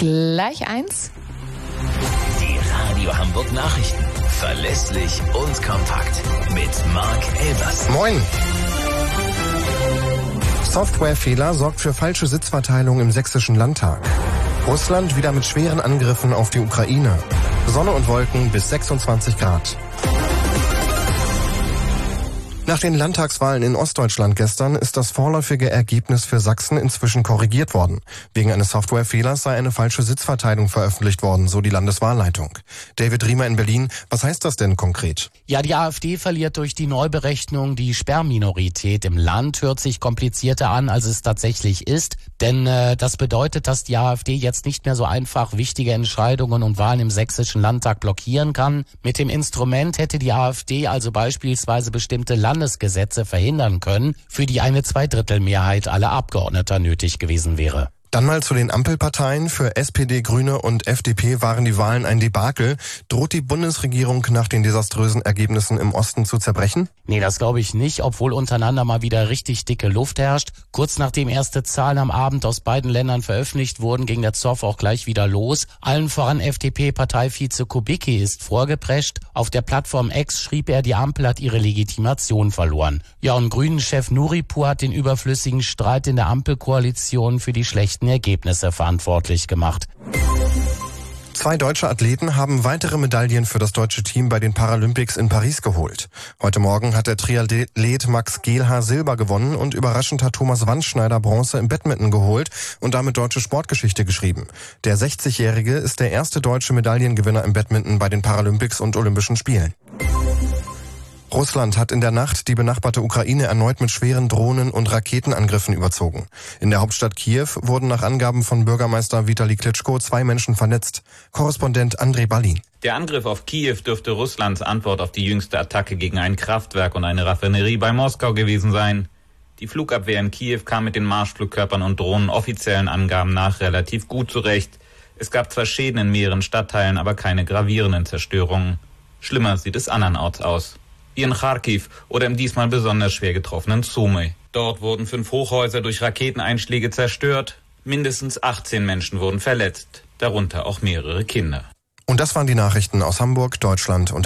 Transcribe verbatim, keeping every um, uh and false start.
gleich eins. Die Radio Hamburg Nachrichten. Verlässlich und kompakt. Mit Marc Elbers. Moin. Softwarefehler sorgt für falsche Sitzverteilung im Sächsischen Landtag. Russland wieder mit schweren Angriffen auf die Ukraine. Sonne und Wolken bis sechsundzwanzig Grad. Nach den Landtagswahlen in Ostdeutschland gestern ist das vorläufige Ergebnis für Sachsen inzwischen korrigiert worden. Wegen eines Softwarefehlers sei eine falsche Sitzverteilung veröffentlicht worden, so die Landeswahlleitung. David Riemer in Berlin, was heißt das denn konkret? Ja, die AfD verliert durch die Neuberechnung die Sperrminorität im Land. Hört sich komplizierter an, als es tatsächlich ist. Denn äh, das bedeutet, dass die AfD jetzt nicht mehr so einfach wichtige Entscheidungen und Wahlen im Sächsischen Landtag blockieren kann. Mit dem Instrument hätte die AfD also beispielsweise bestimmte Landesgesetze verhindern können, für die eine Zweidrittelmehrheit aller Abgeordneter nötig gewesen wäre. Dann mal zu den Ampelparteien. Für S P D, Grüne und F D P waren die Wahlen ein Debakel. Droht die Bundesregierung nach den desaströsen Ergebnissen im Osten zu zerbrechen? Nee, das glaube ich nicht, obwohl untereinander mal wieder richtig dicke Luft herrscht. Kurz nachdem erste Zahlen am Abend aus beiden Ländern veröffentlicht wurden, ging der Zoff auch gleich wieder los. Allen voran F D P-Parteivize Kubicki ist vorgeprescht. Auf der Plattform X schrieb er, die Ampel hat ihre Legitimation verloren. Ja, und Grünen-Chef Nuripur hat den überflüssigen Streit in der Ampelkoalition für die schlechten Ergebnisse verantwortlich gemacht. Zwei deutsche Athleten haben weitere Medaillen für das deutsche Team bei den Paralympics in Paris geholt. Heute Morgen hat der Triathlet Max Gehlhaar Silber gewonnen und überraschend hat Thomas Wandschneider Bronze im Badminton geholt und damit deutsche Sportgeschichte geschrieben. Der sechzigjährige ist der erste deutsche Medaillengewinner im Badminton bei den Paralympics und Olympischen Spielen. Russland hat in der Nacht die benachbarte Ukraine erneut mit schweren Drohnen- und Raketenangriffen überzogen. In der Hauptstadt Kiew wurden nach Angaben von Bürgermeister Vitali Klitschko zwei Menschen verletzt. Korrespondent Andrei Balin. Der Angriff auf Kiew dürfte Russlands Antwort auf die jüngste Attacke gegen ein Kraftwerk und eine Raffinerie bei Moskau gewesen sein. Die Flugabwehr in Kiew kam mit den Marschflugkörpern und Drohnen offiziellen Angaben nach relativ gut zurecht. Es gab zwar Schäden in mehreren Stadtteilen, aber keine gravierenden Zerstörungen. Schlimmer sieht es andernorts aus. Wie in Kharkiv oder im diesmal besonders schwer getroffenen Sumy. Dort wurden fünf Hochhäuser durch Raketeneinschläge zerstört. Mindestens achtzehn Menschen wurden verletzt, darunter auch mehrere Kinder. Und das waren die Nachrichten aus Hamburg, Deutschland und